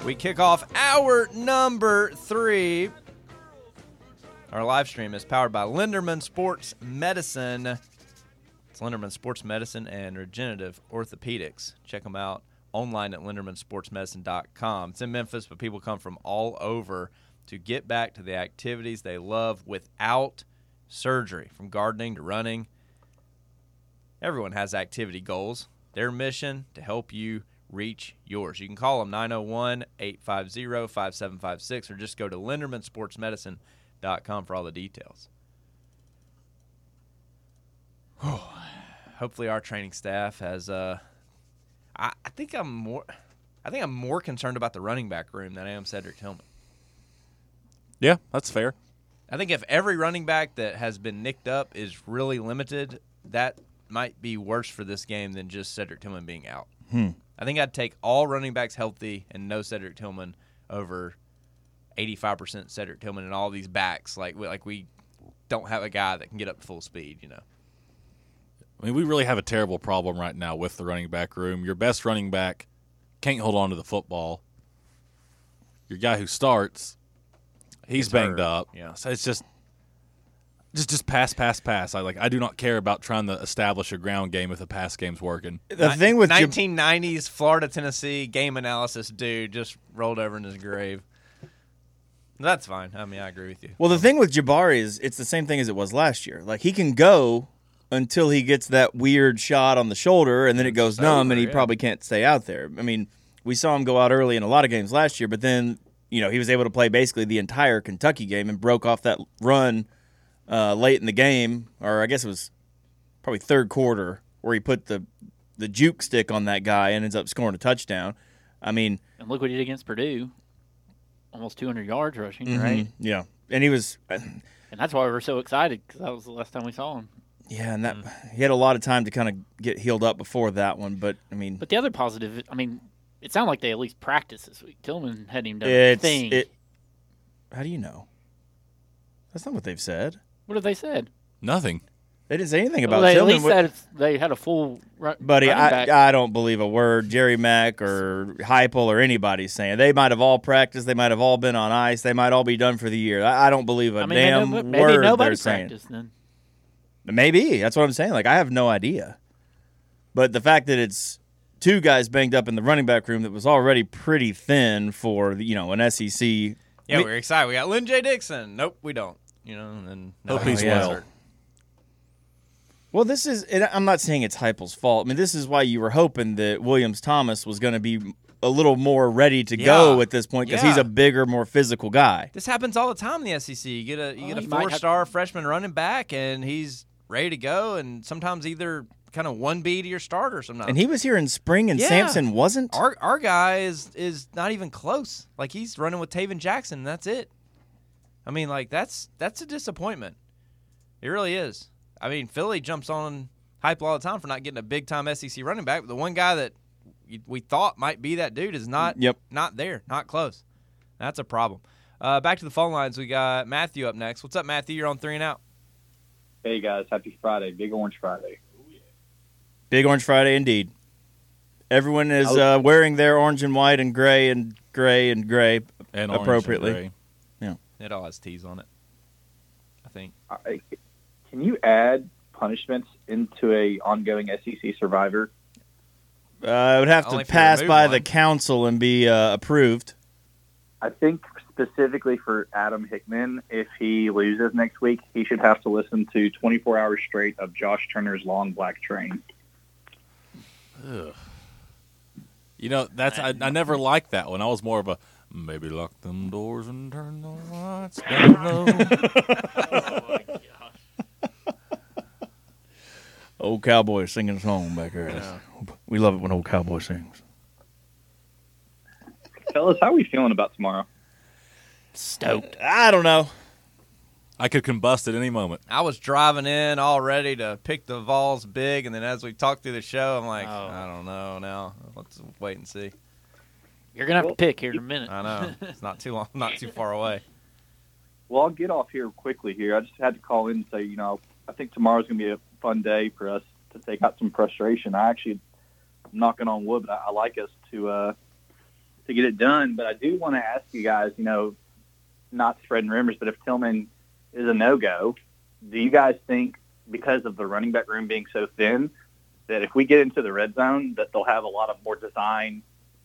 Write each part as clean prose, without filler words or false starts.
We kick off hour number 3. Our live stream is powered by Linderman Sports Medicine. It's Linderman Sports Medicine and Regenerative Orthopedics. Check them out online at lindermansportsmedicine.com. It's in Memphis, but people come from all over to get back to the activities they love without surgery, from gardening to running. Everyone has activity goals. Their mission to help you reach yours. You can call them 901-850-5756 or just go to lindermansportsmedicine.com for all the details. Hopefully our training staff has I think I'm more concerned about the running back room than I am Cedric Tillman. Yeah, that's fair. I think if every running back that has been nicked up is really limited, that might be worse for this game than just Cedric Tillman being out. I think I'd take all running backs healthy and no Cedric Tillman over 85% Cedric Tillman and all these backs. Like we don't have a guy that can get up to full speed, you know. I mean, we really have a terrible problem right now with the running back room. Your best running back can't hold on to the football. Your guy who starts, he's banged up. Yeah. So it's just pass. I do not care about trying to establish a ground game if the pass game's working. The thing with 1990s Florida Tennessee game analysis dude just rolled over in his grave. That's fine. I mean, I agree with you. Well, the thing with Jabari is it's the same thing as it was last year. Like, he can go until he gets that weird shot on the shoulder, and then it goes numb, and he probably can't stay out there. I mean, we saw him go out early in a lot of games last year, but then, you know, he was able to play basically the entire Kentucky game and broke off that run late in the game, or I guess it was probably third quarter, where he put the juke stick on that guy and ends up scoring a touchdown. I mean, and look what he did against Purdue. Almost 200 yards rushing, right? Yeah. And he was and that's why we were so excited, because that was the last time we saw him. Yeah, and that he had a lot of time to kind of get healed up before that one, but I mean. But the other positive, I mean, it sounded like they at least practiced this week. Tillman hadn't even done anything. How do you know? That's not what they've said. What have they said? Nothing. They didn't say anything about they Tillman. At least said they had a full Buddy, running back. I don't believe a word Jerry Mack or Heupel or anybody's saying. They might have all practiced. They might have all been on ice. They might all be done for the year. I don't believe a damn word they're saying. Then. Maybe. That's what I'm saying. Like, I have no idea. But the fact that it's two guys banged up in the running back room that was already pretty thin for, you know, an SEC. Yeah, we're excited. We got Lynn J. Dixon. Nope, we don't. You know, and then hope he's well. Well, this is – I'm not saying it's Heupel's fault. I mean, this is why you were hoping that Williams-Thomas was going to be a little more ready to go at this point, because he's a bigger, more physical guy. This happens all the time in the SEC. You get a 4-star freshman running back, and he's ready to go, and sometimes either kind of 1B to your starter sometimes. And he was here in spring, and Sampson wasn't? Our guy is not even close. Like, he's running with Taven Jackson, and that's it. I mean, like, that's a disappointment. It really is. I mean, Philly jumps on Heupel all the time for not getting a big-time SEC running back, but the one guy that we thought might be that dude is not there, not close. That's a problem. Back to the phone lines. We got Matthew up next. What's up, Matthew? You're on 3 and Out. Hey, guys. Happy Friday. Big Orange Friday. Big Orange Friday indeed. Everyone is wearing their orange and white and gray and gray and gray and appropriately. And gray. Yeah. It all has T's on it, I think. Can you add punishments into a ongoing SEC Survivor? I would have to pass by the council and be approved. I think specifically for Adam Hickman, if he loses next week, he should have to listen to 24 hours straight of Josh Turner's Long Black Train. Ugh. You know, I never liked that one. I was more of a maybe lock them doors and turn the lights down low. Oh, my gosh. Old cowboy singing a song back there. Yeah. We love it when old cowboy sings. Fellas, how are we feeling about tomorrow? Stoked. I don't know. I could combust at any moment. I was driving in all ready to pick the Vols big, and then as we talked through the show, I'm like, I don't know now. Let's wait and see. You're going to have to pick here in a minute. I know. It's not too long, not too far away. Well, I'll get off here quickly here. I just had to call in and say, I think tomorrow's going to be a fun day for us to take out some frustration. I'm knocking on wood, but I like us to to get it done. But I do want to ask you guys, not spreading rumors, but if Tillman is a no-go, do you guys think because of the running back room being so thin that if we get into the red zone that they'll have a lot of more design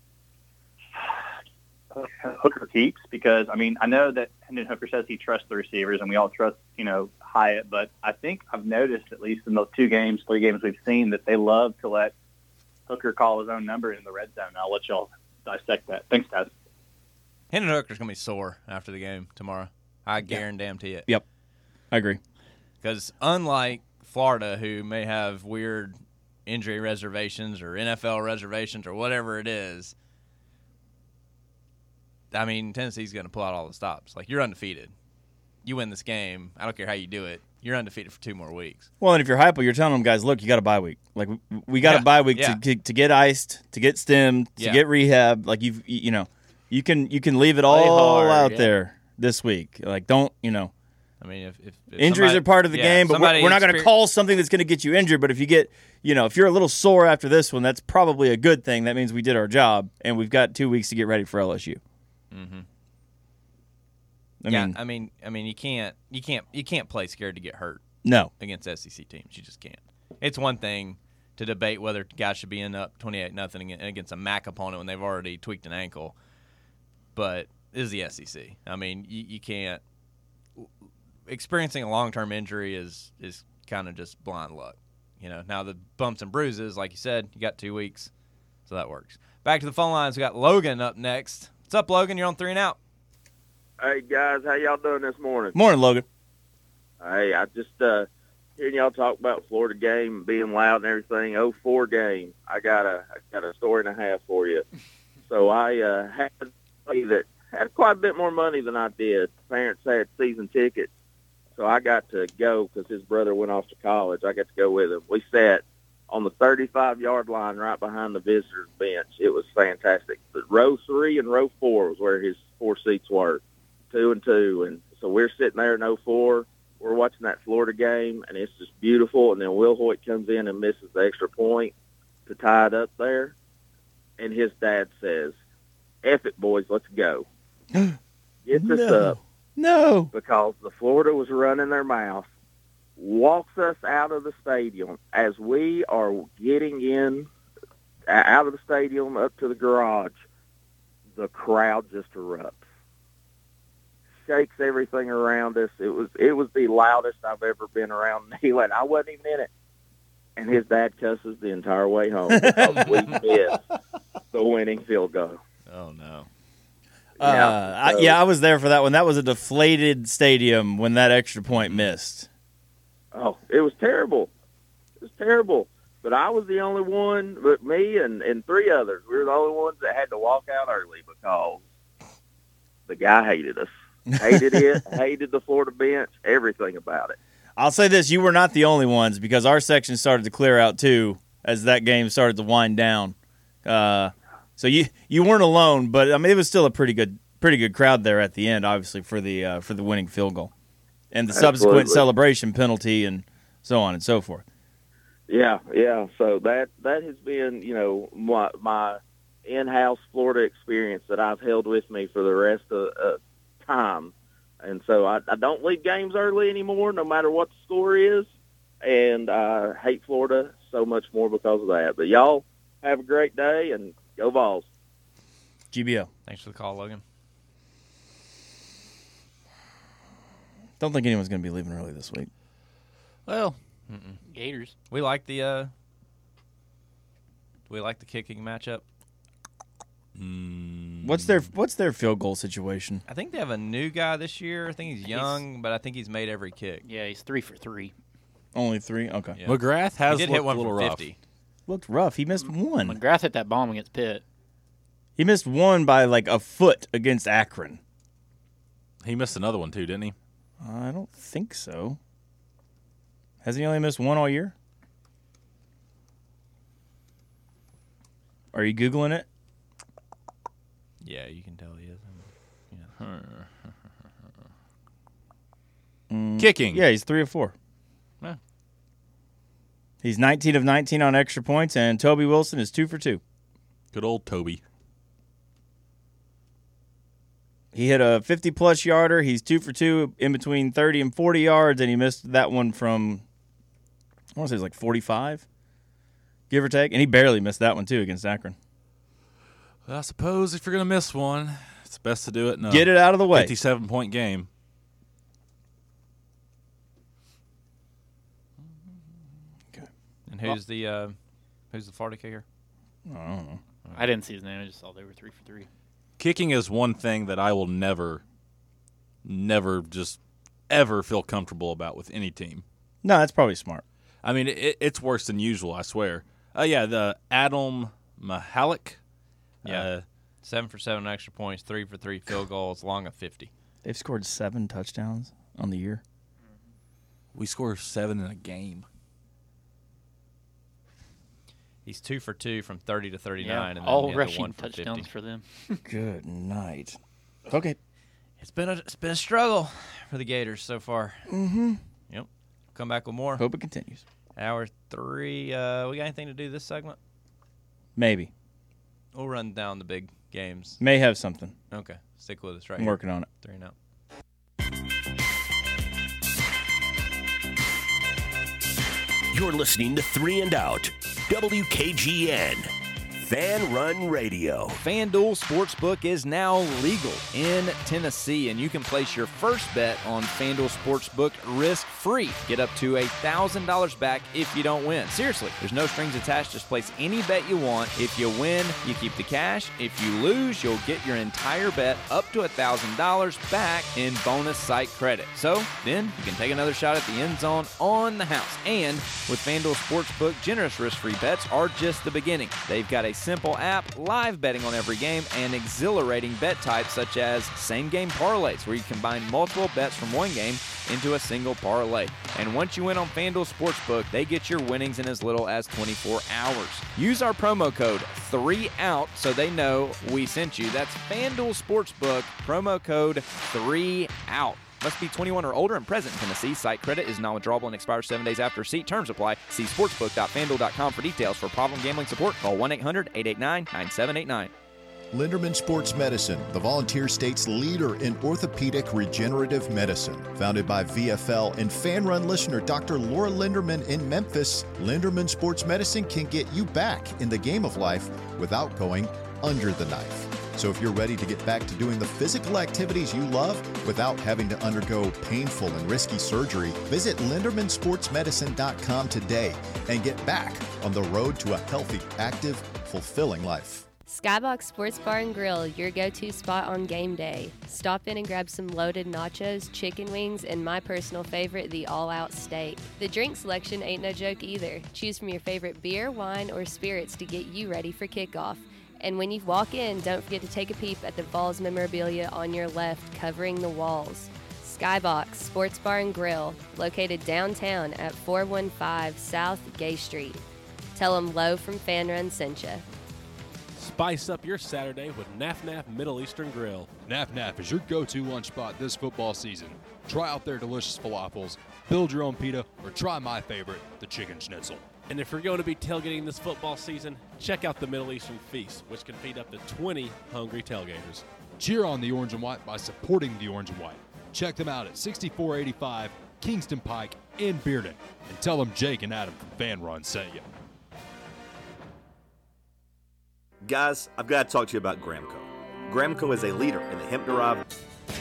Hooker keeps? Because, I know that Hendon Hooker says he trusts the receivers, and we all trust, Hyatt, but I think I've noticed, at least in those 3 games we've seen, that they love to let Hooker call his own number in the red zone. I'll let y'all dissect that. Thanks, guys. Hendon Hooker's going to be sore after the game tomorrow. I guarantee it. Yep, I agree. Because unlike Florida, who may have weird injury reservations or NFL reservations or whatever it is, Tennessee's going to pull out all the stops. Like, you're undefeated. You win this game. I don't care how you do it. You're undefeated for 2 more weeks. Well, and if you're Heupel, you're telling them, guys, look, you got a bye week. Like, we got a bye week to get iced, to get stemmed, to get rehab. Like, you can leave it all out there this week. Like, don't, if injuries are part of the game, but we're not going to call something that's going to get you injured. But if you get, if you're a little sore after this one, that's probably a good thing. That means we did our job, and we've got 2 weeks to get ready for LSU. Mm-hmm. You can't play scared to get hurt. No, against SEC teams, you just can't. It's one thing to debate whether guys should be in up 28-0 against a MAC opponent when they've already tweaked an ankle, but this is the SEC. You can't. Experiencing a long-term injury is kind of just blind luck. Now the bumps and bruises, like you said, you got 2 weeks, so that works. Back to the phone lines. We got Logan up next. What's up, Logan? You're on 3 and Out. Hey, guys, how y'all doing this morning? Morning, Logan. Hey, I just hearing y'all talk about Florida game being loud and everything. 04 game. I got a story and a half for you. So I had quite a bit more money than I did. Parents had season tickets, so I got to go because his brother went off to college. I got to go with him. We sat on the 35-yard line right behind the visitors' bench. It was fantastic. But row 3 and row 4 was where his 4 seats were, 2 and 2. And so we're sitting there in 04. We're watching that Florida game, and it's just beautiful. And then Will Hoyt comes in and misses the extra point to tie it up there. And his dad says, "F it, boys, let's go." Gets us up. No. Because the Florida was running their mouth. Walks us out of the stadium. As we are getting in, out of the stadium up to the garage, the crowd just erupts. Shakes everything around us. It was the loudest I've ever been around Neyland. I wasn't even in it. And his dad cusses the entire way home because we missed the winning field goal. Oh, no. I was there for that one. That was a deflated stadium when that extra point missed. Oh, it was terrible. It was terrible. But I was the only one, but me and 3 others, we were the only ones that had to walk out early because the guy hated us. Hated it, hated the Florida bench, everything about it. I'll say this, you were not the only ones because our section started to clear out too as that game started to wind down. So you weren't alone, but it was still a pretty good crowd there at the end, obviously for the winning field goal and the subsequent celebration penalty and so on and so forth. Yeah. So that has been my in-house Florida experience that I've held with me for the rest of time, and so I don't leave games early anymore, no matter what the score is, and I hate Florida so much more because of that. But y'all have a great day and go Vols. GBO. Thanks for the call, Logan. Don't think anyone's going to be leaving early this week. Well, Gators. We like the kicking matchup. What's their field goal situation? I think they have a new guy this year. I think he's young, but I think he's made every kick. Yeah, he's 3 for 3. Only 3? Okay. Yeah. McGrath has he did looked hit one a little from rough. 50. Looked rough. He missed one. McGrath hit that bomb against Pitt. He missed one by like a foot against Akron. He missed another one too, didn't he? I don't think so. Has he only missed one all year? Are you Googling it? Yeah, you can tell he is. Kicking. Yeah, he's 3 of 4. Yeah. He's 19 of 19 on extra points, and Toby Wilson is 2 for 2. Good old Toby. He hit a 50-plus yarder. He's 2 for 2 in between 30 and 40 yards, and he missed that one from, I want to say it was like 45, give or take. And he barely missed that one, too, against Akron. Well, I suppose if you're going to miss one, it's best to do it in a Get it out of the way. 57-point game. Okay. And who's the Florida kicker? I don't know. I didn't see his name. I just saw they were 3 for 3. Kicking is one thing that I will never just ever feel comfortable about with any team. No, that's probably smart. I mean, it's worse than usual, I swear. The Adam Mahalik. Yeah. 7 for 7 extra points, 3 for 3 field goals, long of 50. They've scored 7 touchdowns on the year. We score 7 in a game. He's 2 for 2 from 30 to 39. Yeah, And then all he had the rushing 1 for 50. touchdowns for them. Good night. Okay. It's been a struggle for the Gators so far. Mm-hmm. Yep. Come back with more. Hope it continues. Hour 3. We got anything to do this segment? Maybe. We'll run down the big games. May have something. Okay. Stick with us right I'm here. working on it. 3 and out. You're listening to 3 and Out, WKGN, Fan Run Radio. FanDuel Sportsbook is now legal in Tennessee, and you can place your first bet on FanDuel Sportsbook risk-free. Get up to $1,000 back if you don't win. Seriously, there's no strings attached. Just place any bet you want. If you win, you keep the cash. If you lose, you'll get your entire bet up to $1,000 back in bonus site credit. So then you can take another shot at the end zone on the house. And with FanDuel Sportsbook, generous risk-free bets are just the beginning. They've got a simple app, live betting on every game, and exhilarating bet types such as same-game parlays, where you combine multiple bets from one game into a single parlay. And once you win on FanDuel Sportsbook, they get your winnings in as little as 24 hours. Use our promo code 3OUT so they know we sent you. That's FanDuel Sportsbook, promo code 3OUT. Must be 21 or older and present in Tennessee. Site credit is non-withdrawable and expires 7 days after receipt. Terms apply. See sportsbook.fanduel.com for details. For problem gambling support, call 1-800-889-9789. Linderman Sports Medicine, the volunteer state's leader in orthopedic regenerative medicine. Founded by VFL and fan run listener Dr. Laura Linderman in Memphis, Linderman Sports Medicine can get you back in the game of life without going under the knife. So if you're ready to get back to doing the physical activities you love without having to undergo painful and risky surgery, visit LindermanSportsMedicine.com today and get back on the road to a healthy, active, fulfilling life. Skybox Sports Bar and Grill, your go-to spot on game day. Stop in and grab some loaded nachos, chicken wings, and my personal favorite, the all-out steak. The drink selection ain't no joke either. Choose from your favorite beer, wine, or spirits to get you ready for kickoff. And when you walk in, don't forget to take a peep at the Vols memorabilia on your left, covering the walls. Skybox Sports Bar and Grill, located downtown at 415 South Gay Street. Tell them Low from Fan Run sent ya. Spice up your Saturday with Naf Naf Middle Eastern Grill. Naf Naf is your go-to lunch spot this football season. Try out their delicious falafels, build your own pita, or try my favorite, the chicken schnitzel. And if you're going to be tailgating this football season, check out the Middle Eastern Feast, which can feed up to 20 hungry tailgaters. Cheer on the Orange and White by supporting the Orange and White. Check them out at 6485 Kingston Pike in Bearden. And tell them Jake and Adam from Fan Run sent you. Guys, I've got to talk to you about Gramco. Gramco is a leader in the hemp-derived...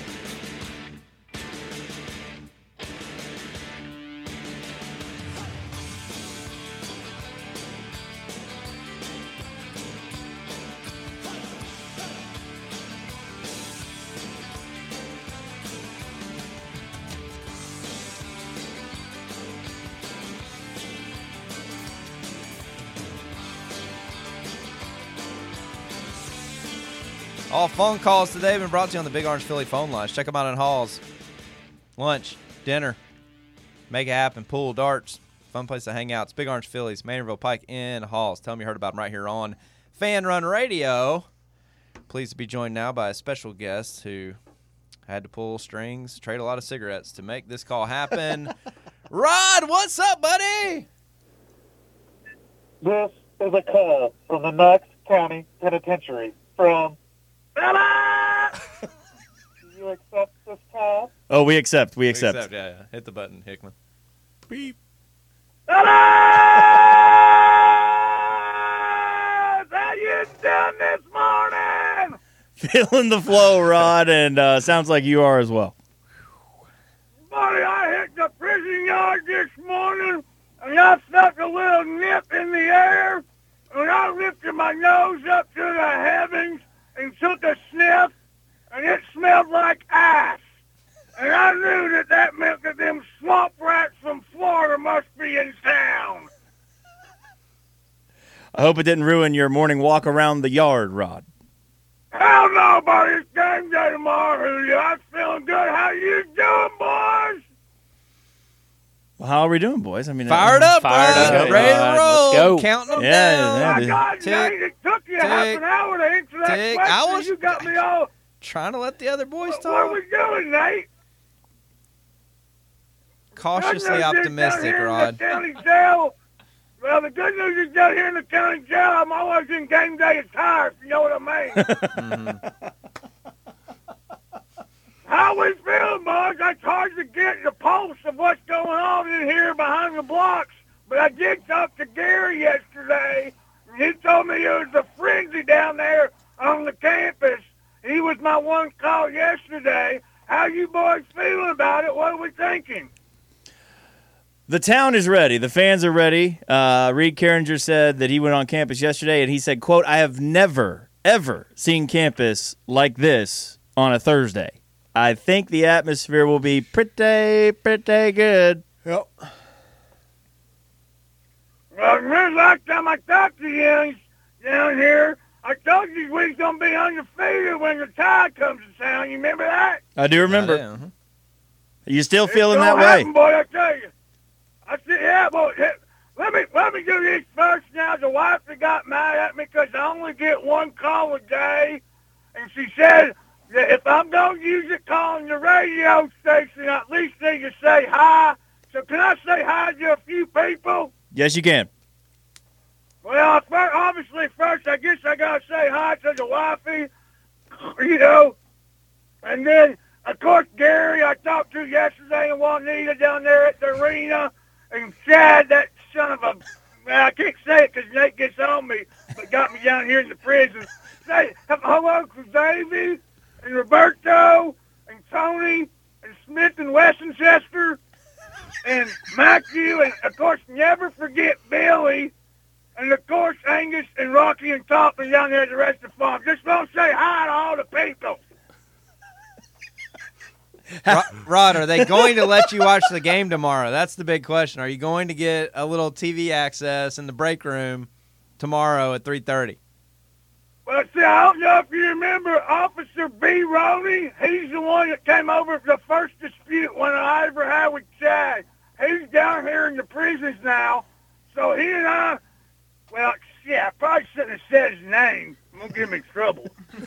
All phone calls today have been brought to you on the Big Orange Philly phone lines. Check them out in Halls. Lunch, dinner, make it happen, pool, darts, fun place to hang out. It's Big Orange Phillies, Maynardville Pike in Halls. Tell them you heard about them right here on Fan Run Radio. Pleased to be joined now by a special guest who had to pull strings, trade a lot of cigarettes to make this call happen. Rod, what's up, buddy? This is a call from the Knox County Penitentiary from accept this call? Oh, we accept. We accept. Yeah. Hit the button, Hickman. Beep. How you doing this morning? Feeling the flow, Rod, and sounds like you are as well. Buddy, I hit the prison yard this morning, and I felt a little nip in the air, and I lifted my nose up to the heavens and took a sniff, and it smelled like ass. And I knew that meant that them swamp rats from Florida must be in town. I hope it didn't ruin your morning walk around the yard, Rod. Hell no, buddy. It's game day tomorrow, Julio. I'm feeling good. How you doing, boys? Well, how are we doing, boys? I mean, Fired up, Fired up. ready to roll. Let's go. Counting them Yeah, down. yeah. My God, Tick, Nate, it took you half an hour to answer that tick. question. I was- You got me all... Trying to let the other boys What are talk. we doing, Nate? Cautiously Good news is optimistic, down here in Rod. the county jail. Well, the good news is down here in the county jail, I'm always in game day attire, if you know what I mean. How we feeling, boys? It's hard to get the pulse of what's going on in here behind the blocks, but I did talk to Gary yesterday, and he told me it was a frenzy down there on the campus. He was my one call yesterday. How you boys feeling about it? What are we thinking? The town is ready. The fans are ready. Reed Carringer said that he went on campus yesterday, and he said, quote, I have never, ever seen campus like this on a Thursday. I think the atmosphere will be pretty good. Yep. Well, the last time I talked to you down here, I told you we was going to be undefeated when the tide comes to town. You remember that? I do remember. Yeah, uh-huh. Are you still It's feeling that gonna way? happen, boy, I tell you. I said, yeah, boy. Let me do this first now. The wife that got mad at me because I only get one call a day. And she said that if I'm going to use it calling the radio station, I at least need to say hi. So can I say hi to a few people? Yes, you can. Well, obviously, first, I guess I got to say hi to the wifey, you know. And then, of course, Gary, I talked to yesterday, and Juanita down there at the arena. And Chad, that son of a... Well, I can't say it because Nate gets on me, but got me down here in the prison. Say hello to Davey and Roberto and Tony and Smith and Westonchester and Matthew. And, of course, never forget Billy. And, of course, Angus and Rocky and Toppin down there at the rest of the farm. Just want to say hi to all the people. Rod, are they going to let you watch the game tomorrow? That's the big question. Are you going to get a little TV access in the break room tomorrow at 3:30? Well, see, I don't know if you remember Officer B. Roney. He's the one that came over for the first dispute when I ever had with Chad. He's down here in the prisons now. So he and I, well, yeah, I probably shouldn't have said his name. It won't give me trouble.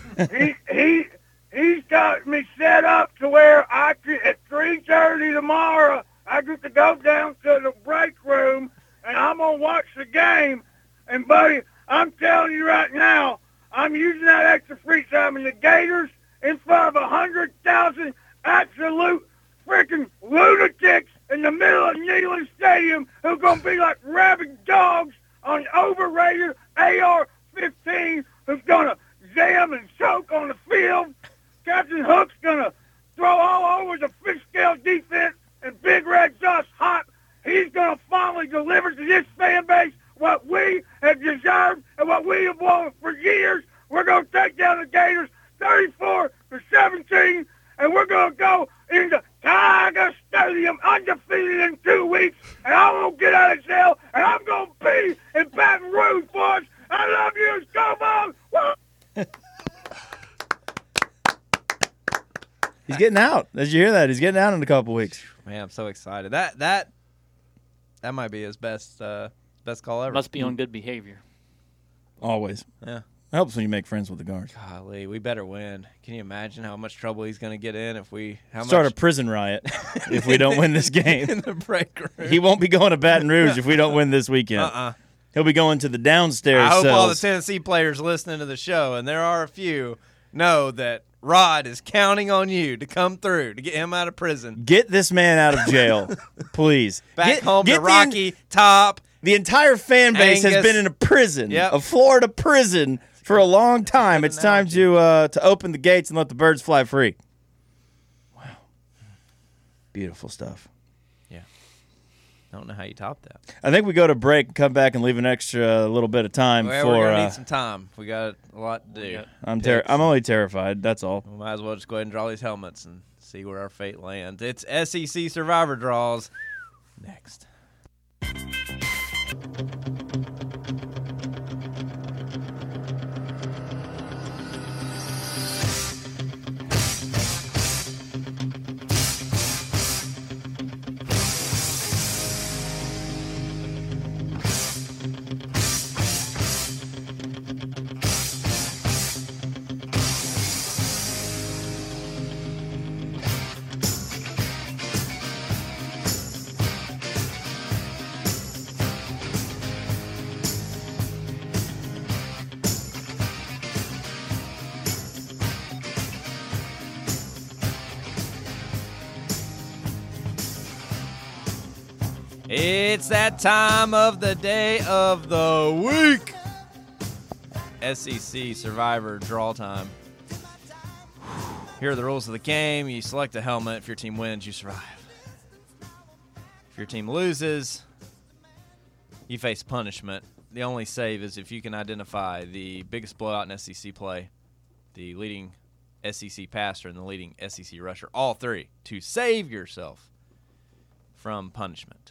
He's got me set up to where I could, at 3:30 tomorrow, I get to go down to the break room, and I'm going to watch the game. And, buddy, I'm telling you right now, I'm using that extra free time in the Gators in front of 100,000 absolute freaking lunatics in the middle of Neyland Stadium who are going to be like rabid dogs on an overrated AR-15 who's going to jam and choke on the field. Captain Hook's going to throw all over the fish scale defense, and Big Red Josh Hot, he's going to finally deliver to this fan base what we have deserved and what we have wanted for years. We're going to take down the Gators 34-17, and we're going to go into Tiger Stadium undefeated in 2 weeks, and I'm going to get out of jail, and I'm going to be in Baton Rouge, boys. I love you. Come on. Woo! He's getting out. Did you hear that? He's getting out in a couple weeks. Man, I'm so excited. That might be his best call ever. Must be on good behavior. Always. Yeah. It helps when you make friends with the guards. Golly, we better win. Can you imagine how much trouble he's going to get in if we start a prison riot if we don't win this game? in the break room? He won't be going to Baton Rouge if we don't win this weekend. He'll be going to the downstairs I hope all the cells. Tennessee players listening to the show, and there are a few, know that Rod is counting on you to come through to get him out of prison. Get this man out of jail, please. Back home to Rocky Top. The entire fan base Angus. has been in a prison, Yep. a Florida prison, for a long time. It's time to open the gates and let the birds fly free. Wow. Beautiful stuff. Yeah. I don't know how you top that. I think we go to break and come back and leave an extra little bit of time Well, for. we're going to need some time. We got a lot to do. I'm only terrified. That's all. We might as well just go ahead and draw these helmets and see where our fate lands. It's SEC Survivor Draws next. It's that time of the day of the week. SEC Survivor Draw time. Here are the rules of the game. You select a helmet. If your team wins, you survive. If your team loses, you face punishment. The only save is if you can identify the biggest blowout in SEC play, the leading SEC passer, and the leading SEC rusher, all three, to save yourself from punishment.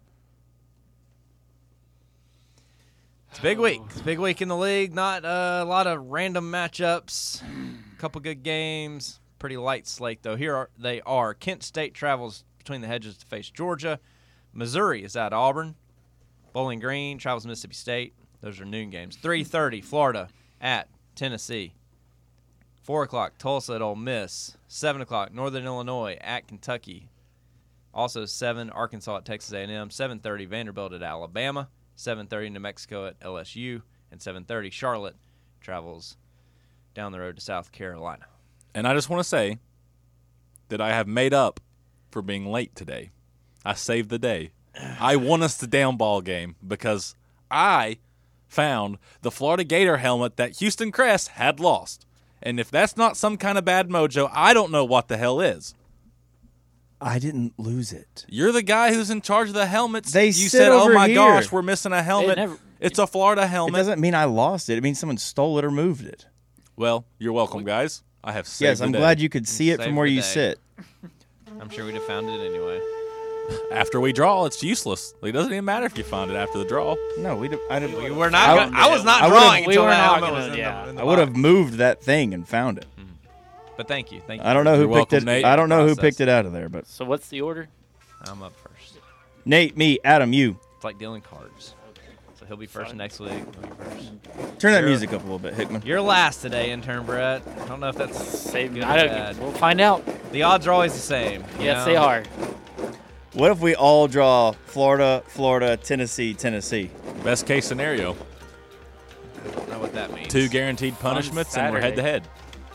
It's a big week. It's a big week in the league. Not a lot of random matchups. A couple good games. Pretty light slate, though. Here they are. Kent State travels between the hedges to face Georgia. Missouri is at Auburn. Bowling Green travels to Mississippi State. Those are noon games. 3:30, Florida at Tennessee. 4 o'clock, Tulsa at Ole Miss. 7 o'clock, Northern Illinois at Kentucky. Also 7, Arkansas at Texas A&M. 7:30, Vanderbilt at Alabama. 7:30, New Mexico at LSU. And 7:30, Charlotte travels down the road to South Carolina. And I just want to say that I have made up for being late today. I saved the day. I won us the down ball game because I found the Florida Gator helmet that Houston Crest had lost. And if that's not some kind of bad mojo, I don't know what the hell is. I didn't lose it. You're the guy who's in charge of the helmets. They you sit said, over oh my here. gosh, we're missing a helmet. It's a Florida helmet. It doesn't mean I lost it. It means someone stole it or moved it. Well, you're welcome, guys. I have saved Yes, the I'm day. glad you could see it from Saved where the you day. sit. I'm sure we'd have found it anyway. After we draw, it's useless. It doesn't even matter if you find it after the draw. No, we didn't. We were not. I was not drawing until that helmet was in the I would have box. moved that thing and found it. But thank you. I don't know who You're picked welcome, it. Nate. I don't know who Process. picked it out of there, but So what's the order? I'm up first. Nate, me, Adam, you. It's like dealing cards. So he'll be first next week. I'll be first. Turn that You're- music up a little bit, Hickman. You're last today, intern Brett. I don't know if that's Save good or I don't, bad. we'll find out. The odds are always the same. you Yes, know? they are. What if we all draw Florida, Florida, Tennessee, Tennessee? Best case scenario. I don't know what that means. 2 guaranteed punishments, and we're head to head.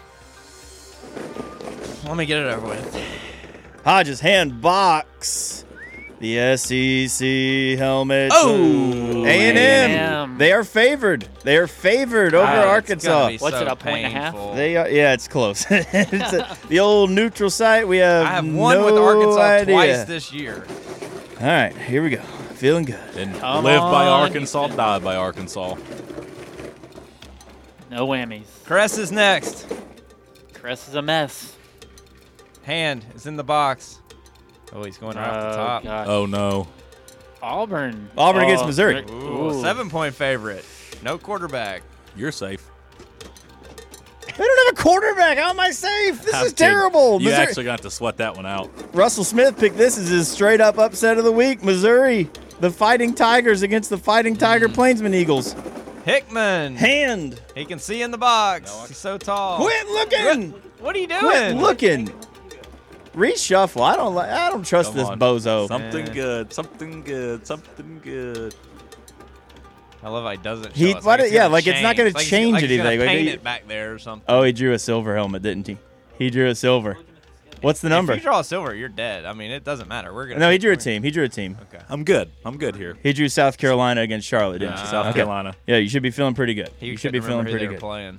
Let me get it over with. Hodges hand box. The SEC helmet. Oh! A&M. A&M. They are favored. They are favored over It's Arkansas. gonna be What's so it, a point and a half? painful. They are, yeah, it's close. The old neutral site. We have I have won no with Arkansas idea. twice this year. All right, here we go. Feeling good. And Come live by on, Arkansas, die by Arkansas. No whammies. Cress is next. Crest is a mess. Hand is in the box. Oh, he's going right off the top. God. Oh, no. Auburn. Auburn against Missouri. Ooh, 7-point favorite. No quarterback. You're safe. They don't have a quarterback. How am I safe? This I'm is terrible. You Missouri- actually got to sweat that one out. Russell Smith picked this as his straight up upset of the week. Missouri, the Fighting Tigers against the Fighting Tiger Plainsman Eagles. Hickman. Hand. He can see in the box. He's so tall. Quit looking. What are you doing? Quit looking. Reshuffle. I don't trust Come this on. bozo. Something good. Something good. Something good. I love how he doesn't. He- show us. why Like did- it's yeah, gonna like it's not change. gonna change like he's anything. Gonna Like, paint he- it back there or something. Oh, he drew a silver helmet, didn't he? He drew a silver. What's the number? If you draw a silver, you're dead. I mean, it doesn't matter. We're gonna. No, he drew a team. Okay. I'm good. I'm good here. He drew South Carolina against Charlotte, didn't you? South Okay. Carolina. Yeah, you should be feeling pretty good. He You should be couldn't feeling remember who pretty they were good. playing.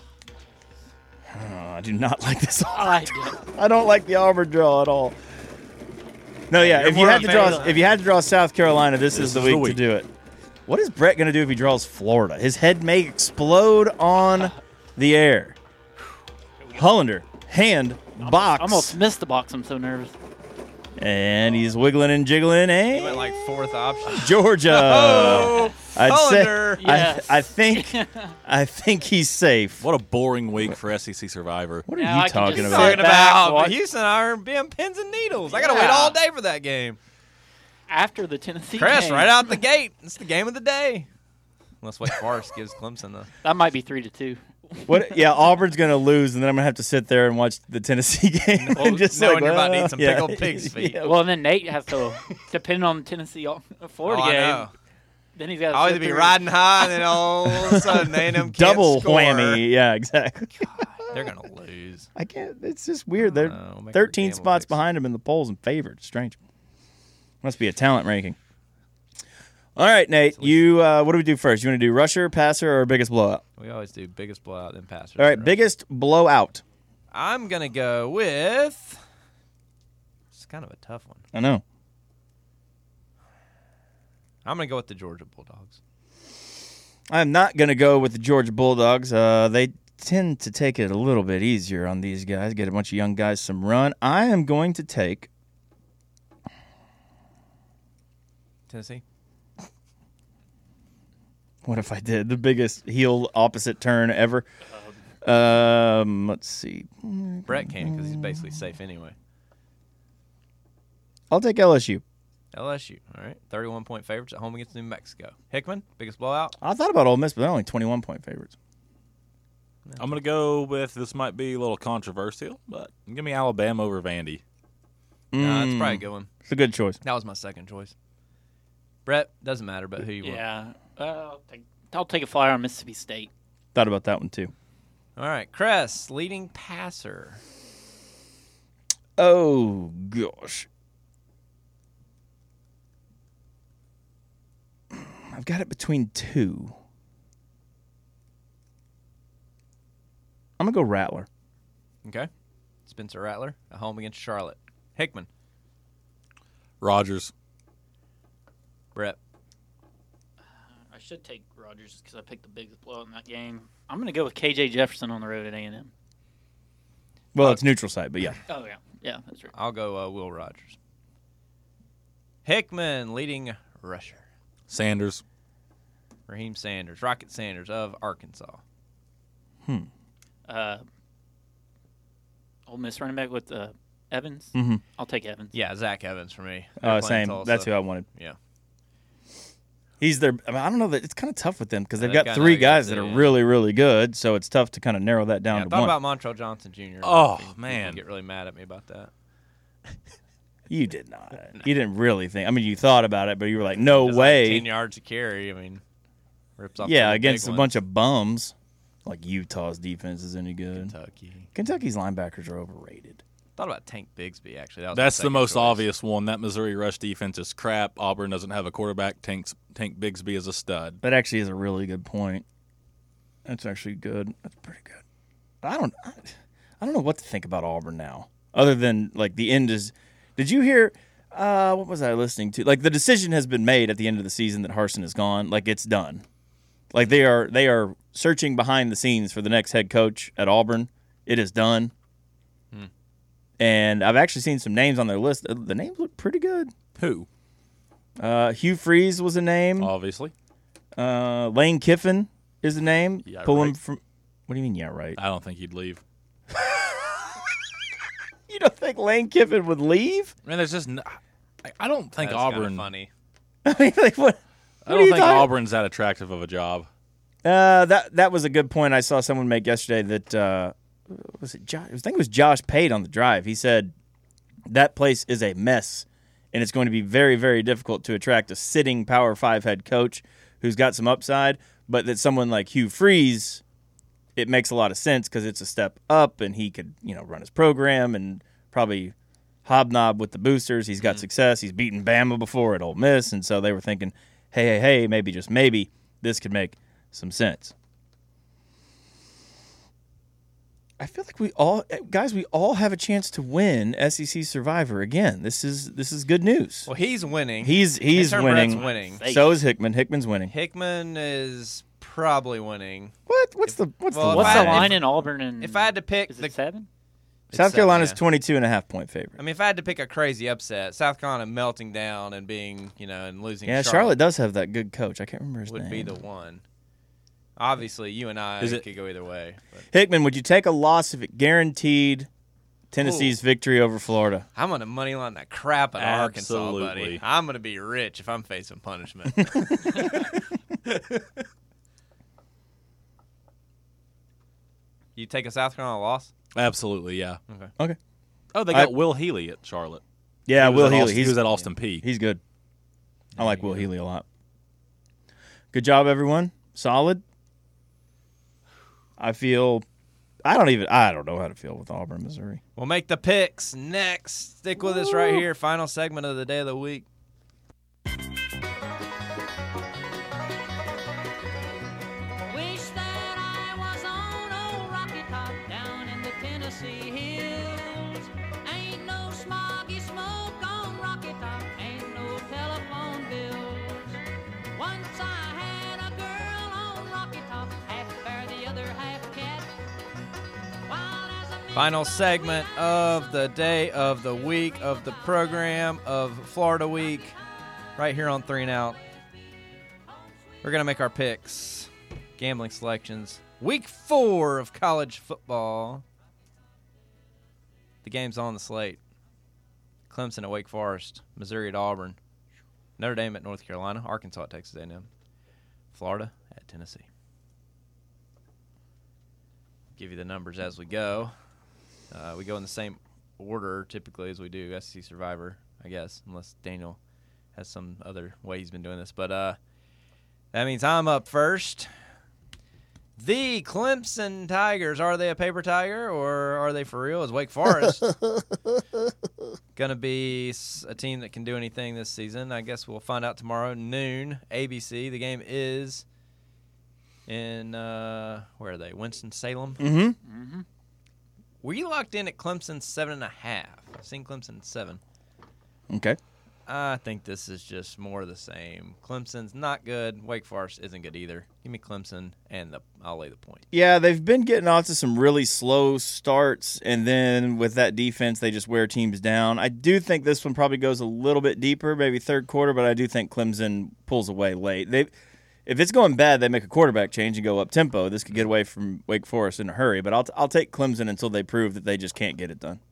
Oh, I do not like this. I do. I don't like the Auburn draw at all. No, yeah. You're If you more had to a draw, fan. if you had to draw South Carolina, this is the is the week to week. do it. What is Brett gonna do if he draws Florida? His head may explode on the air. Hollander, hand, box, I almost missed the box. I'm so nervous. and he's wiggling and jiggling. He went And like fourth option. Georgia. Oh, Hollander. Yes. I think he's safe. What a boring week for SEC Survivor. What are Now you I can talking just about? Talking sit back, about watch- Houston are being pins and needles. I gotta wait Yeah. all day for that game. After the Tennessee Chris, game. right out the gate. It's the game of the day. Unless Wake Forest gives Clemson the. That might be 3-2. What? Yeah, Auburn's gonna lose, and then I'm gonna have to sit there and watch the Tennessee game. Well, and just knowing like, you're about to eat well, some yeah. pickled pig's feet. Yeah, Well, and then Nate has to, depending on the Tennessee Florida Oh, I game, know. then he's got to I'll either be riding high, and then all of a sudden A&M can't double score. whammy. Yeah, exactly. They're gonna lose. I can't. It's just weird. They're We'll make 13 our gamble spots picks. behind him in the polls and favored. Strange. Must be a talent ranking. All right, Nate. You. What do we do first? You want to do rusher, passer, or biggest blowout? We always do biggest blowout, then passer. All right, then biggest blowout. I'm gonna go with. It's kind of a tough one. I know. I'm gonna go with the Georgia Bulldogs. I'm not going to go with the Georgia Bulldogs. They tend to take it a little bit easier on these guys, get a bunch of young guys some run. I am going to take Tennessee. what if I did the biggest heel opposite turn ever? Let's see. Brett can because he's basically safe anyway. I'll take LSU. LSU. All right, 31-point favorites at home against New Mexico. Hickman, biggest blowout. I thought about Ole Miss, but they're only 21-point favorites. I'm going to go with, this might be a little controversial, but give me Alabama over Vandy. It's probably a good one. It's a good choice. That was my second choice. Brett, doesn't matter, but who you want. Yeah. I'll take a flyer on Mississippi State. Thought about that one, too. All right, Cress, leading passer. Oh, gosh. I've got it between two. I'm going to go Rattler. Okay. Spencer Rattler at home against Charlotte. Hickman. Rogers. Brett. I should take Rogers because I picked the biggest blowout in that game. I'm going to go with KJ Jefferson on the road at A&M. Well, it's neutral site, but yeah. Oh, yeah. Yeah, that's right. I'll go Will Rogers. Hickman, leading rusher. Sanders. Raheem Sanders, Rocket Sanders of Arkansas. Ole Miss running back with Evans. Mm-hmm. I'll take Evans. Yeah, Zach Evans for me. They're playing Same. Tulsa. That's who I wanted. Yeah. He's their. I mean, I don't know that it's kind of tough with them because they've they've got got three another guy guys that too, are yeah. really, really good. So it's tough to kind of narrow that down Yeah, to thought one. about Montrell Johnson Jr. Oh, People man. get really mad at me about that. You did not. You didn't really think. I mean, you thought about it, but you were like, no Just way. Like 10 yards a carry. I mean, rips off. Yeah, the against big a bunch of bums. Like Utah's defense is any good. Kentucky's linebackers are overrated. Thought about Tank Bigsby actually. That was That's my the second most choice. obvious one. That Missouri rush defense is crap. Auburn doesn't have a quarterback. Tank Bigsby is a stud. That actually is a really good point. That's actually good. That's pretty good. I don't know what to think about Auburn now, other than like the end is. Did you hear? What was I listening to? Like the decision has been made at the end of the season that Harsin is gone. Like it's done. Like they are searching behind the scenes for the next head coach at Auburn. It is done. And I've actually seen some names on their list. The names look pretty good. Who? Hugh Freeze was a name. Obviously. Lane Kiffin is a name. Yeah, Pull him right. from. What do you mean? Yeah, right. I don't think he'd leave. You don't think Lane Kiffin would leave? Man, there's just. I don't think That's kinda Auburn. funny. I mean, like what? I don't think Auburn's that attractive of a job. That was a good point I saw someone make yesterday. That was it. I think it was Josh Pate on the drive. He said that place is a mess, and it's going to be very, very difficult to attract a sitting Power 5 head coach who's got some upside, but that someone like Hugh Freeze, it makes a lot of sense because it's a step up, and he could, run his program and probably hobnob with the boosters. He's got success. He's beaten Bama before at Ole Miss, and so they were thinking, hey, maybe, just maybe, this could make some sense. I feel like we all have a chance to win SEC Survivor again. This is good news. Well, he's winning. He's winning. So is Hickman. Hickman's winning. Hickman is probably winning. What? What's the line in Auburn? And if I had to pick, is it 7? South Carolina's 22.5-point favorite. I mean, if I had to pick a crazy upset, South Carolina melting down and being, and losing. Yeah, Charlotte does have that good coach. I can't remember his name. Would be the one. Obviously, you and I could go either way. But. Hickman, would you take a loss if it guaranteed Tennessee's victory over Florida? I'm going to moneyline that crap out of Arkansas, buddy. I'm going to be rich if I'm facing punishment. You take a South Carolina loss? Absolutely, yeah. Okay. Oh, they got Will Healy at Charlotte. Yeah, Will Healy. He was at Austin P. He's good. I like Will Healy a lot. Good job, everyone. Solid. I don't know how to feel with Auburn, Missouri. We'll make the picks next. Stick with us right here. Final segment of the day of the week. Final segment of the day, of the week, of the program, of Florida Week, right here on 3 and Out. We're going to make our picks, gambling selections. Week 4 of college football. The game's on the slate. Clemson at Wake Forest, Missouri at Auburn, Notre Dame at North Carolina, Arkansas at Texas A&M, Florida at Tennessee. Give you the numbers as we go. We go in the same order typically as we do SEC Survivor, I guess, unless Daniel has some other way he's been doing this. But that means I'm up first. The Clemson Tigers, are they a paper tiger or are they for real? Is Wake Forest going to be a team that can do anything this season? I guess we'll find out tomorrow, noon, ABC. The game is in, where are they, Winston-Salem? Mm-hmm. Were you locked in at Clemson 7.5? I've seen Clemson 7. Okay. I think this is just more of the same. Clemson's not good. Wake Forest isn't good either. Give me Clemson, and I'll lay the point. Yeah, they've been getting off to some really slow starts, and then with that defense, they just wear teams down. I do think this one probably goes a little bit deeper, maybe third quarter, but I do think Clemson pulls away late. If it's going bad, they make a quarterback change and go up tempo. This could get away from Wake Forest in a hurry, but I'll take Clemson until they prove that they just can't get it done.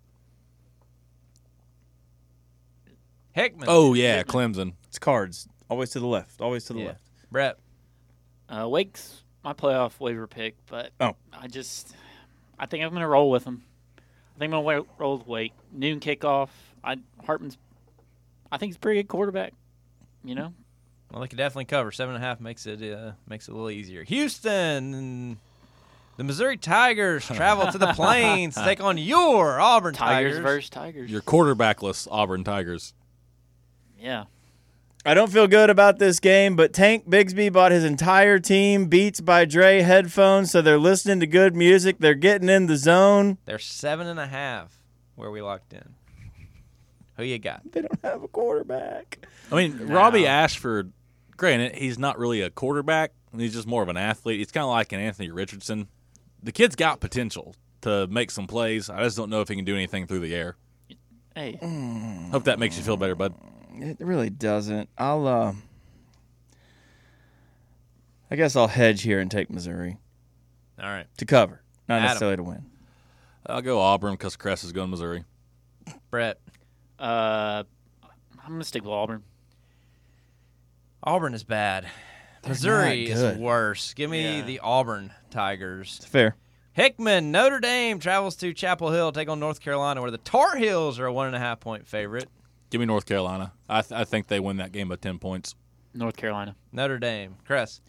Hickman. Oh, yeah, Clemson. It's cards. Always to the left. Always to the left. Brett. Wake's my playoff waiver pick, but I think I'm going to roll with them. I think I'm going to roll with Wake. Noon kickoff. Hartman's, I think he's a pretty good quarterback, Well, they could definitely cover. 7.5 makes it a little easier. Houston, the Missouri Tigers travel to the Plains to take on your Auburn Tigers. Versus Tigers. Your quarterbackless Auburn Tigers. Yeah. I don't feel good about this game, but Tank Bigsby bought his entire team Beats by Dre headphones, so they're listening to good music. They're getting in the zone. They're 7.5 where we locked in. Who you got? They don't have a quarterback. I mean, Robbie Ashford, granted, he's not really a quarterback. He's just more of an athlete. He's kind of like an Anthony Richardson. The kid's got potential to make some plays. I just don't know if he can do anything through the air. Hey. Hope that makes you feel better, bud. It really doesn't. I guess I'll hedge here and take Missouri. All right. To cover, not necessarily to win. I'll go Auburn because Cress is going Missouri. Brett. I'm going to stick with Auburn. Auburn is bad. Missouri is worse. Give me the Auburn Tigers. It's fair. Hickman, Notre Dame travels to Chapel Hill, take on North Carolina, where the Tar Heels are a 1.5-point favorite. Give me North Carolina. I think they win that game by 10 points. North Carolina. Notre Dame. Chris.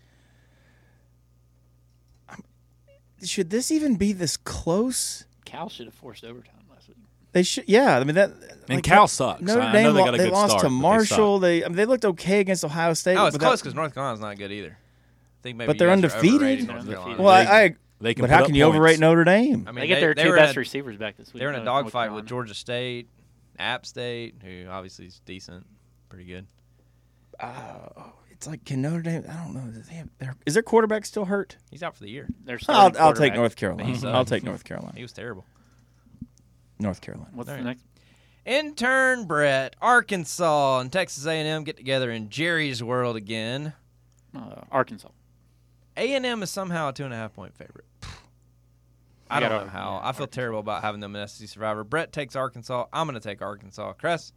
Should this even be this close? Cal should have forced overtime last week. They should. Yeah, I mean that. And Cal sucks. Notre I Dame know they got a good lost start, to but Marshall. They looked okay against Ohio State. Oh, it's but close because North Carolina's not good either. I think maybe but they're you guys are undefeated. overrating North Carolina. Well, They can but put how up can you points. overrate Notre Dame? I mean, They get their two were best in a- receivers back this week. They're in a North dogfight with Carolina. Georgia State, App State, who obviously is decent, pretty good. It's like, can Notre Dame? I don't know. Is their quarterback still hurt? He's out for the year. Their I'll starting take quarterback. North Carolina. He I'll sucks. take North Carolina. He was terrible. North Carolina. What's All the right. next? Intern Brett, Arkansas, and Texas A&M get together in Jerry's World again. Arkansas. A&M is somehow a 2.5-point favorite. I You don't got know how. yeah, I feel terrible about having them in SEC Survivor. Brett takes Arkansas. I'm going to take Arkansas. Chris?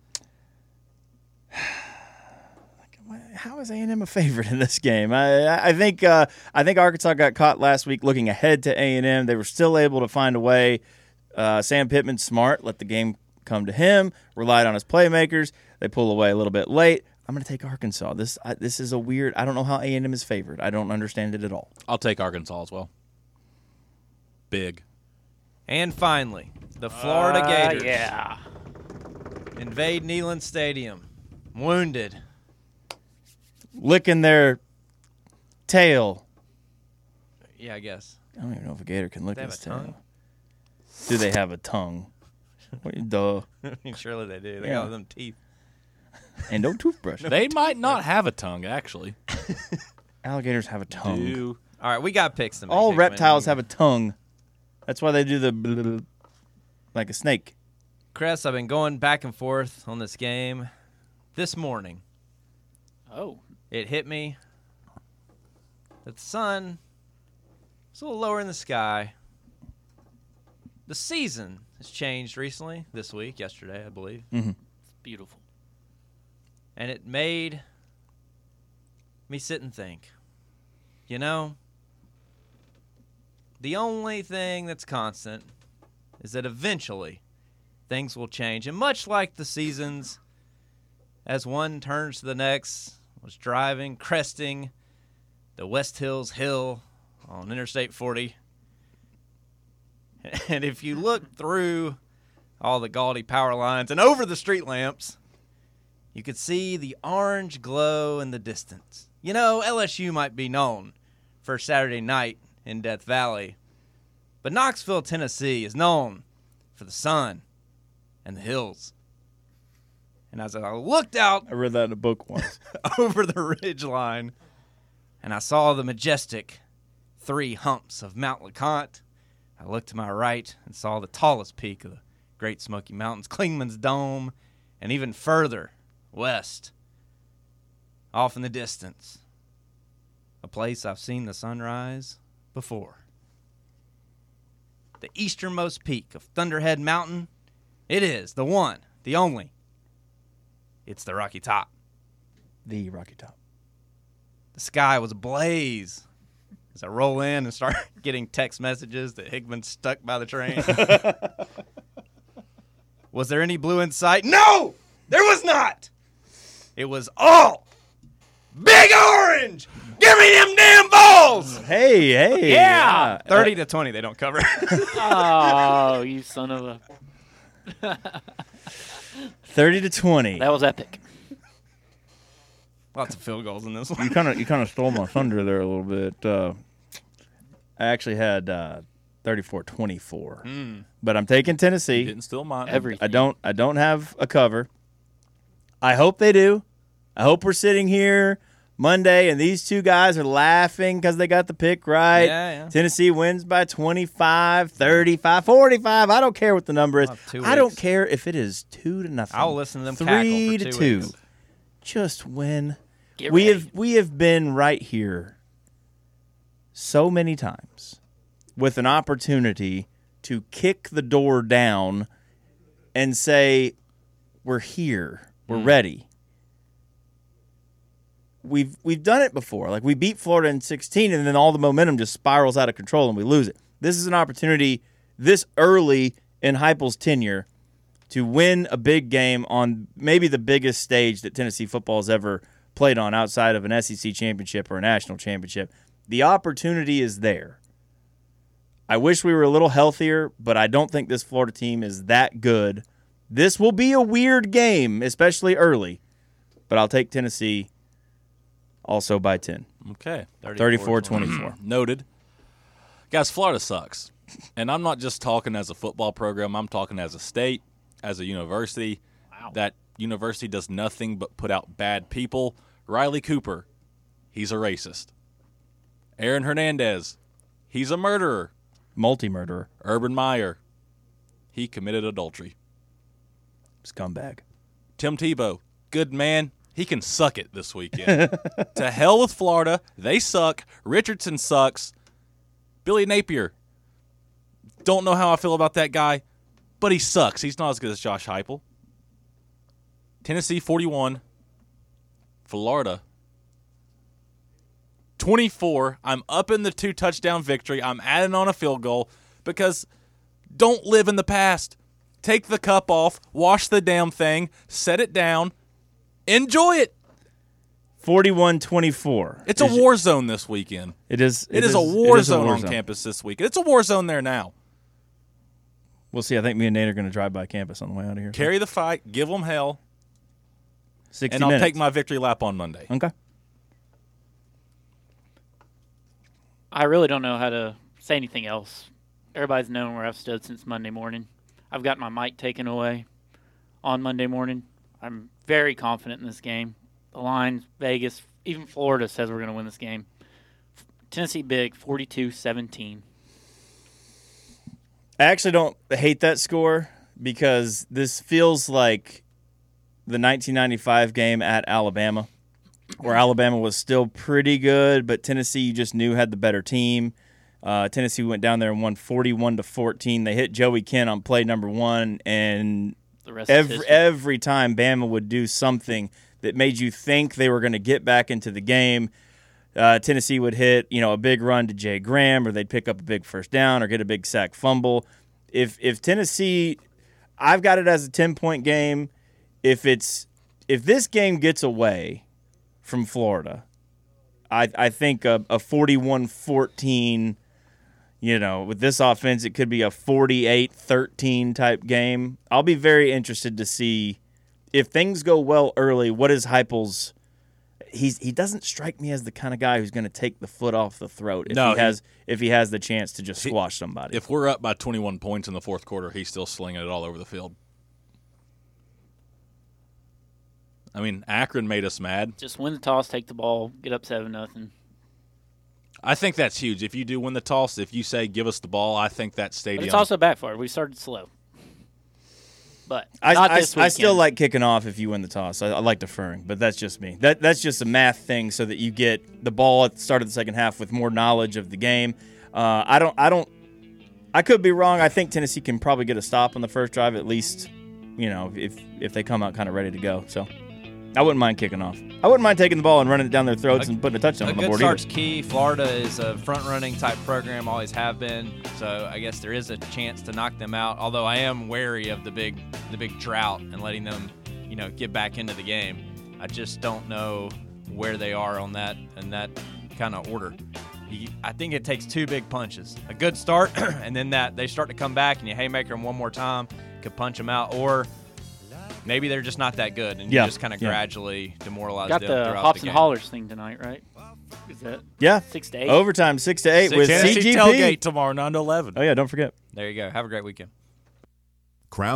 How is A&M a favorite in this game? I think Arkansas got caught last week looking ahead to A&M. They were still able to find a way. Sam Pittman's smart. Let the game come to him. Relied on his playmakers. They pull away a little bit late. I'm going to take Arkansas. This is a weird. I don't know how A&M is favored. I don't understand it at all. I'll take Arkansas as well. Big. And finally, the Florida Gators. Yeah. Invade Neyland Stadium. Wounded. Licking their tail. Yeah, I guess. I don't even know if a gator can lick They have his a tongue? tail. Do they have a tongue? Duh. I mean, surely they do. They Yeah. got them teeth. And no toothbrush. They might not have a tongue, actually. Alligators have a tongue. All right, we got picks to make. All Hickman. reptiles have a tongue. That's why they do the blah, blah, blah, like a snake. Chris, I've been going back and forth on this game. This morning, Oh. it hit me that the sun is a little lower in the sky. The season has changed recently, this week, yesterday, I believe. Mm-hmm. It's beautiful. And it made me sit and think, you know, the only thing that's constant is that eventually things will change. And much like the seasons, as one turns to the next, I was driving, cresting the West Hills Hill on Interstate 40. And if you look through all the gaudy power lines and over the street lamps, you could see the orange glow in the distance. You know, LSU might be known for Saturday night in Death Valley, but Knoxville, Tennessee is known for the sun and the hills. And as I looked out I read that in a book once. over the ridge line, and I saw the majestic 3 humps of Mount LeConte, I looked to my right and saw the tallest peak of the Great Smoky Mountains, Clingman's Dome, and even further west, off in the distance, a place I've seen the sunrise before. The easternmost peak of Thunderhead Mountain, it is the one, the only. It's the Rocky Top. The Rocky Top. The sky was ablaze as I roll in and start getting text messages that Hickman's stuck by the train. Was there any blue in sight? No! There was not! It was all big orange! Give me them damn balls! Hey. Yeah! 30 to 20, they don't cover. Oh, you son of a. 30 to 20. That was epic. Lots of field goals in this one. You kind of stole my thunder there a little bit. I actually had 34-24. But I'm taking Tennessee. Didn't steal mine. Everything. I don't have a cover. I hope they do. I hope we're sitting here Monday and these two guys are laughing because they got the pick right. Yeah. Tennessee wins by 25, 35, 45. I don't care what the number is. Well, 2 I don't weeks. care if it is 2-0. I'll listen to them 3 cackle to for 2 2. weeks. Just win. Get We ready. have been right here so many times with an opportunity to kick the door down and say, we're here. We're ready. We've done it before. Like, we beat Florida in 16, and then all the momentum just spirals out of control, and we lose it. This is an opportunity this early in Heupel's tenure to win a big game on maybe the biggest stage that Tennessee football has ever played on outside of an SEC championship or a national championship. The opportunity is there. I wish we were a little healthier, but I don't think this Florida team is that good. This will be a weird game, especially early, but I'll take Tennessee also by 10. Okay. 34-24. Noted. Guys, Florida sucks. And I'm not just talking as a football program. I'm talking as a state, as a university. Wow. That university does nothing but put out bad people. Riley Cooper, he's a racist. Aaron Hernandez, he's a murderer. Multi-murderer. Urban Meyer, he committed adultery. Scumbag. Tim Tebow, good man. He can suck it this weekend. To hell with Florida. They suck. Richardson sucks. Billy Napier, don't know how I feel about that guy, but he sucks. He's not as good as Josh Heupel. Tennessee 41. Florida 24. I'm up in the 2-touchdown victory. I'm adding on a field goal because don't live in the past. Take the cup off, wash the damn thing, set it down, enjoy it. 41-24. It's a war zone this weekend. It is a war zone on campus this weekend. It's a war zone there now. We'll see. I think me and Nate are going to drive by campus on the way out of here. Carry the fight. Give them hell. 60 and I'll minutes. take my victory lap on Monday. Okay. I really don't know how to say anything else. Everybody's known where I've stood since Monday morning. I've got my mic taken away on Monday morning. I'm very confident in this game. The line, Vegas, even Florida says we're going to win this game. Tennessee big, 42-17. I actually don't hate that score because this feels like the 1995 game at Alabama, where Alabama was still pretty good, but Tennessee you just knew had the better team. Tennessee went down there and won 41-14. They hit Joey Kent on play number 1, and every time Bama would do something that made you think they were going to get back into the game, Tennessee would hit a big run to Jay Graham, or they'd pick up a big first down or get a big sack fumble. If Tennessee, I've got it as a 10-point game. If this game gets away from Florida, I think a 41-14, with this offense, it could be a 48-13 type game. I'll be very interested to see if things go well early. What is Heupel's? He doesn't strike me as the kind of guy who's going to take the foot off the throat if he has the chance to just squash somebody. If we're up by 21 points in the fourth quarter, he's still slinging it all over the field. I mean, Akron made us mad. Just win the toss, take the ball, get up 7-0. I think that's huge. If you do win the toss, if you say give us the ball, I think that stadium. But it's also backfired. We started slow. But I still like kicking off if you win the toss. I like deferring, but that's just me. That's just a math thing so that you get the ball at the start of the second half with more knowledge of the game. I could be wrong. I think Tennessee can probably get a stop on the first drive at least, if they come out kind of ready to go. So I wouldn't mind kicking off. I wouldn't mind taking the ball and running it down their throats and putting a touchdown on the board. A good start's key. Florida is a front-running type program, always have been. So I guess there is a chance to knock them out. Although I am wary of the big drought and letting them, get back into the game. I just don't know where they are on that in that kind of order. I think it takes two big punches: a good start, and then that they start to come back, and you haymaker them one more time, could punch them out, or maybe they're just not that good, and you just kind of gradually demoralize them throughout the game. Got the hops and hollers thing tonight, right? Is that 6 to 8? Overtime 6 to 8 with Tennessee CGP. Tailgate tomorrow 9 to 11. Oh yeah, don't forget. There you go. Have a great weekend.